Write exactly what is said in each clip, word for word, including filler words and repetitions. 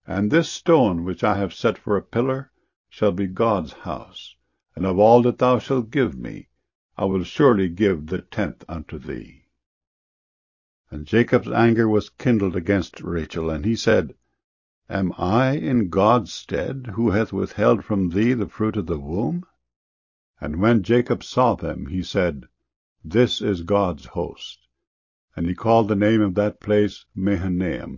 And this stone which I have set for a pillar shall be God's house, and of all that thou shalt give me, I will surely give the tenth unto thee. And Jacob's anger was kindled against Rachel, and he said, Am I in God's stead, who hath withheld from thee the fruit of the womb? And when Jacob saw them, he said, This is God's host. And he called the name of that place Mahanaim.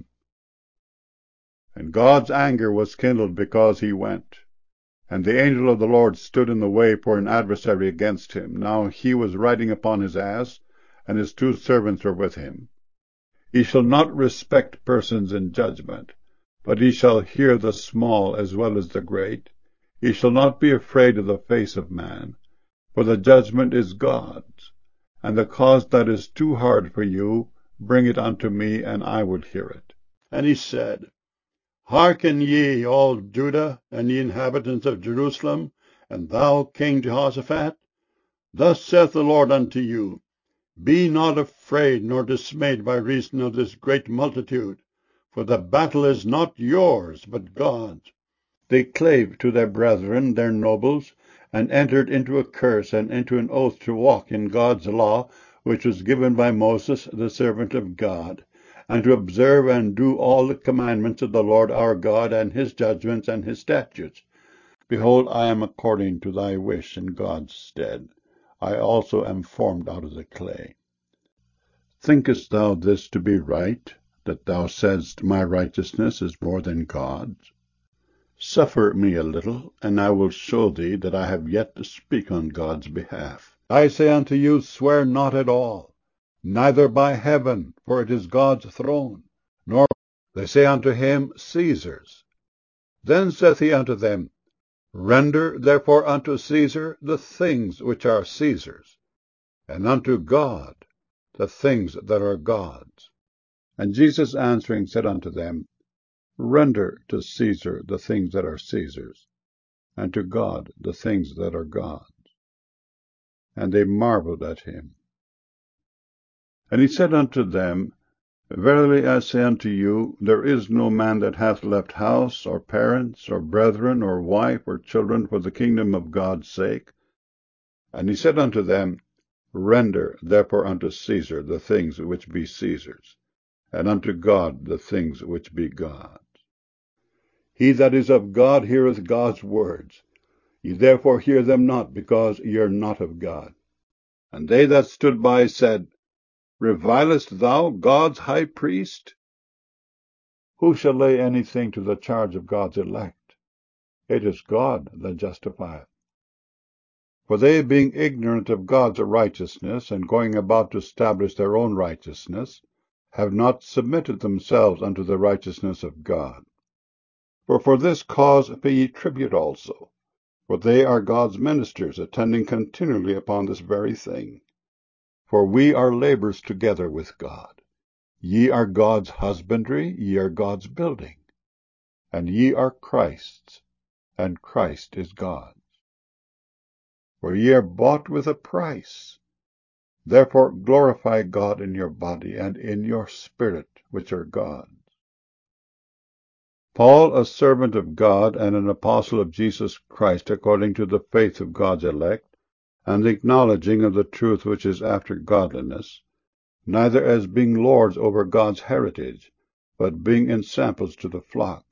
And God's anger was kindled because he went. And the angel of the Lord stood in the way for an adversary against him. Now he was riding upon his ass, and his two servants were with him. He shall not respect persons in judgment, but he shall hear the small as well as the great. He shall not be afraid of the face of man, for the judgment is God's. And the cause that is too hard for you, bring it unto me, and I will hear it. And he said, Hearken ye, all Judah, and ye inhabitants of Jerusalem, and thou, King Jehoshaphat. Thus saith the Lord unto you, Be not afraid nor dismayed by reason of this great multitude, for the battle is not yours, but God's. They clave to their brethren, their nobles, and entered into a curse and into an oath to walk in God's law, which was given by Moses, the servant of God, and to observe and do all the commandments of the Lord our God, and his judgments and his statutes. Behold, I am according to thy wish in God's stead. I also am formed out of the clay. Thinkest thou this to be right, that thou saidst, My righteousness is more than God's? Suffer me a little, and I will show thee that I have yet to speak on God's behalf. I say unto you, swear not at all, neither by heaven, for it is God's throne, nor they say unto him, Caesar's. Then saith he unto them, Render therefore unto Caesar the things which are Caesar's, and unto God the things that are God's. And Jesus answering said unto them, Render to Caesar the things that are Caesar's, and to God the things that are God's. And they marveled at him. And he said unto them, Verily I say unto you, there is no man that hath left house, or parents, or brethren, or wife, or children, for the kingdom of God's sake. And he said unto them, Render therefore unto Caesar the things which be Caesar's, and unto God the things which be God's. He that is of God heareth God's words. Ye therefore hear them not, because ye are not of God. And they that stood by said, Revilest thou God's high priest? Who shall lay anything to the charge of God's elect? It is God that justifieth. For they, being ignorant of God's righteousness, and going about to establish their own righteousness, have not submitted themselves unto the righteousness of God. For for this cause pay ye tribute also, for they are God's ministers, attending continually upon this very thing. For we are laborers together with God. Ye are God's husbandry, ye are God's building. And ye are Christ's, and Christ is God's. For ye are bought with a price. Therefore glorify God in your body and in your spirit, which are God's. Paul, a servant of God and an apostle of Jesus Christ, according to the faith of God's elect, and the acknowledging of the truth which is after godliness, neither as being lords over God's heritage, but being ensamples to the flock.